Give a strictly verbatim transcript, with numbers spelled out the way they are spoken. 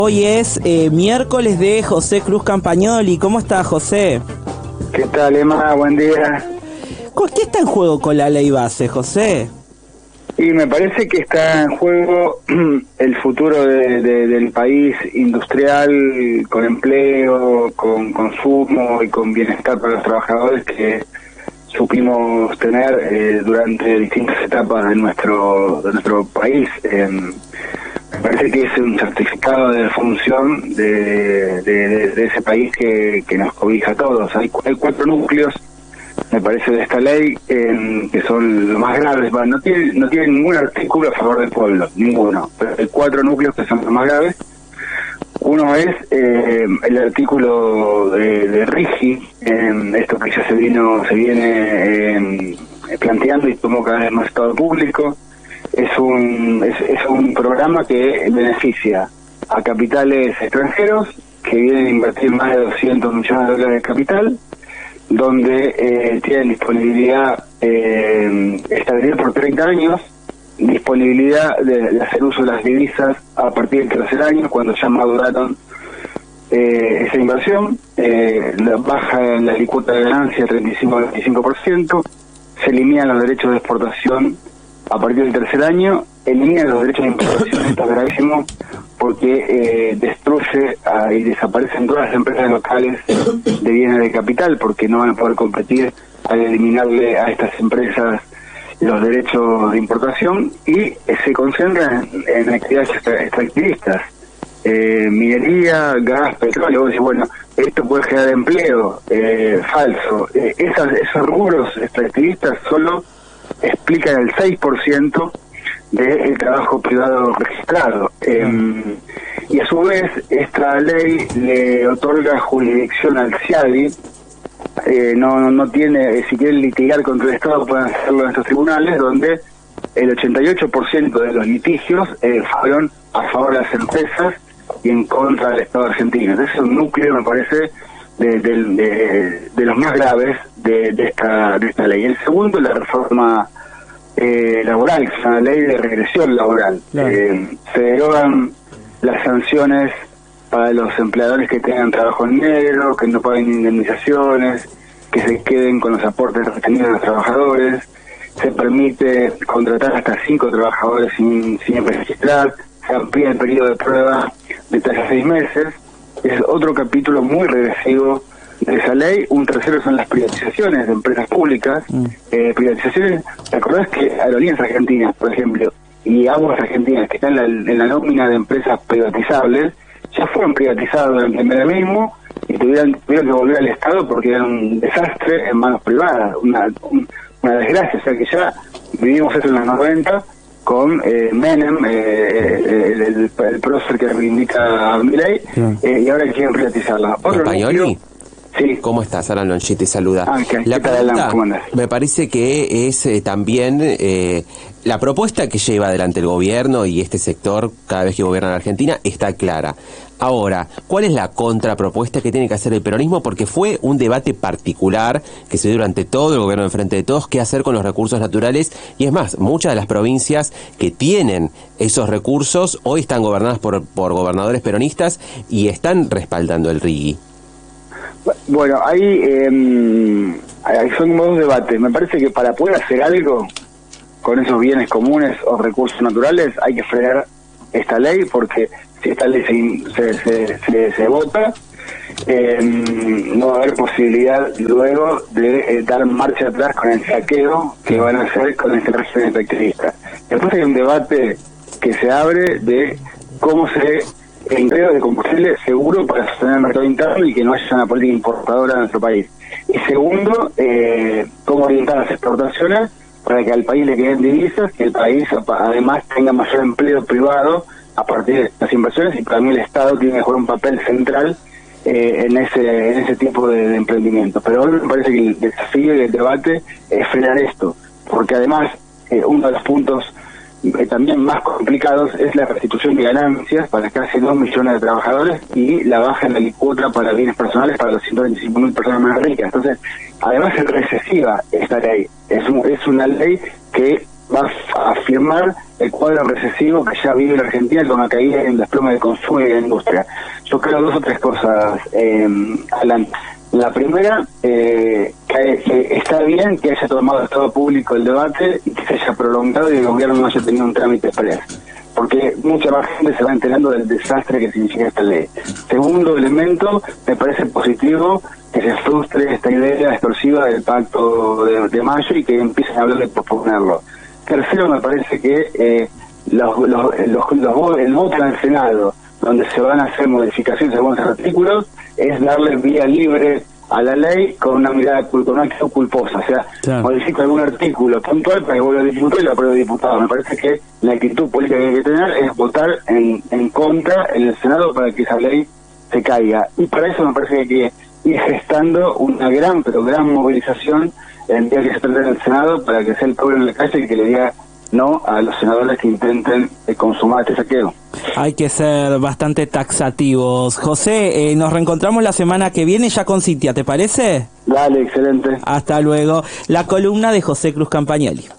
Hoy es eh, miércoles de José Cruz Campagnoli. ¿Cómo está, José? ¿Qué tal, Emma? Buen día. ¿Qué está en juego con la ley base, José? Y me parece que está en juego el futuro de, de, del país industrial, con empleo, con consumo y con bienestar para los trabajadores que supimos tener eh, durante distintas etapas de nuestro de nuestro país. Eh, me parece que es un certificado de función de, de, de, de ese país que, que nos cobija a todos. Hay, hay cuatro núcleos, me parece, de esta ley, eh, que son los más graves. Bueno, no tiene no tiene ningún artículo a favor del pueblo, ninguno, pero hay cuatro núcleos que son los más graves. Uno es eh, el artículo de, de RIGI, eh, esto que ya se vino se viene eh, planteando y tomó cada vez más estado público. Es un es, es un programa que beneficia a capitales extranjeros que vienen a invertir más de doscientos millones de dólares de capital, donde eh, tienen disponibilidad, eh, estabilidad por treinta años, disponibilidad de, de hacer uso de las divisas a partir del tercer año, cuando ya maduraron eh, esa inversión, eh, la baja en la alícuota de ganancia treinta y cinco al veinticinco por ciento, se eliminan los derechos de exportación a partir del tercer año, eliminan los derechos de importación. Esto es gravísimo porque eh, destruye uh, y desaparecen todas las empresas locales de bienes de capital, porque no van a poder competir al eliminarle a estas empresas los derechos de importación, y eh, se concentran en, en actividades extractivistas, eh, minería, gas, petróleo. Vos decís, bueno, esto puede generar empleo, eh, falso. Eh, esas, esos rubros extractivistas solo explican el seis por ciento del trabajo privado registrado. Eh, y a su vez, esta ley le otorga jurisdicción al CIADI. Eh, no, no no tiene, eh, si quieren litigar contra el Estado pueden hacerlo en estos tribunales, donde el ochenta y ocho por ciento de los litigios eh, fueron a favor de las empresas y en contra del Estado argentino. Ese es un núcleo, me parece, de, de, de, de los más graves de, de esta de esta ley. El segundo es la reforma eh, laboral, que es una ley de regresión laboral. Claro. Eh, se derogan las sanciones para los empleadores que tengan trabajo en negro, que no paguen indemnizaciones, que se queden con los aportes retenidos de los trabajadores. Se permite contratar hasta cinco trabajadores sin, sin registrar. Se amplía el periodo de prueba de tres a seis meses. Es otro capítulo muy regresivo de esa ley. Un tercero son las privatizaciones de empresas públicas. Mm. Eh, privatizaciones, ¿te acordás que Aerolíneas Argentinas, por ejemplo, y Aguas Argentinas, que están en la, en la nómina de empresas privatizables, ya fueron privatizados durante el menemismo y tuvieron, tuvieron que volver al Estado porque era un desastre en manos privadas, una, un, una desgracia? O sea que ya vivimos eso en los noventa con eh, Menem, eh, el, el, el prócer que reivindica a Milei, sí. eh, y ahora quieren privatizarla. Campagnoli, sí. ¿Cómo estás? Alan Lonchi te saluda. Ah, okay. La ¿Qué tal, pregunta, Alan? ¿Cómo andás? Me parece que es eh, también eh, la propuesta que lleva adelante el gobierno y este sector cada vez que gobierna en Argentina está clara. Ahora, ¿cuál es la contrapropuesta que tiene que hacer el peronismo? Porque fue un debate particular que se dio durante todo el gobierno de Frente de Todos, qué hacer con los recursos naturales, y es más, muchas de las provincias que tienen esos recursos hoy están gobernadas por, por gobernadores peronistas y están respaldando el RIGI. Bueno, ahí, eh, ahí son dos debates. Me parece que para poder hacer algo con esos bienes comunes o recursos naturales hay que frenar esta ley, porque si esta ley se, se, se, se, se vota, eh, no va a haber posibilidad luego de eh, dar marcha atrás con el saqueo que van a hacer con este régimen extractivista. Después hay un debate que se abre de cómo se empleo de combustible seguro para sostener el mercado interno y que no haya una política importadora en nuestro país. Y segundo, eh, cómo orientar las exportaciones para que al país le queden divisas, que el país además tenga mayor empleo privado a partir de estas inversiones, y para mí el Estado tiene que jugar un papel central eh, en ese en ese tipo de, de emprendimientos. Pero hoy me parece que el desafío y el debate es frenar esto, porque además eh, uno de los puntos eh, también más complicados es la restitución de ganancias para casi dos millones de trabajadores y la baja en la alícuota para bienes personales para los ciento veinticinco mil personas más ricas. Entonces, además es recesiva esta ley, es, un, es una ley que va a afirmar el cuadro recesivo que ya vive la Argentina con la caída en desplome del consumo y de la industria. Yo creo dos o tres cosas, eh, Alan. La primera, eh, que, que está bien que haya tomado el Estado público el debate y que se haya prolongado y el gobierno no haya tenido un trámite expreso, porque mucha más gente se va enterando del desastre que significa esta ley. Segundo elemento, me parece positivo que se frustre esta idea explosiva del pacto de, de mayo y que empiecen a hablar de posponerlo. Tercero, me parece que eh, los, los, los, los, el voto en el Senado, donde se van a hacer modificaciones de algunos artículos, es darle vía libre a la ley con una mirada, con una actitud culposa. O sea, claro, modifico algún artículo puntual para que vuelva a diputado y lo apruebe diputado. Me parece que la actitud política que hay que tener es votar en, en contra en el Senado para que esa ley se caiga. Y para eso me parece que hay que ir gestando una gran, pero gran movilización el día que se trate en el Senado para que sea el pueblo en la calle y que le diga no a los senadores que intenten eh, consumar este saqueo. Hay que ser bastante taxativos. José, eh, nos reencontramos la semana que viene ya con Cintia, ¿te parece? Dale, excelente. Hasta luego. La columna de José Cruz Campagnoli.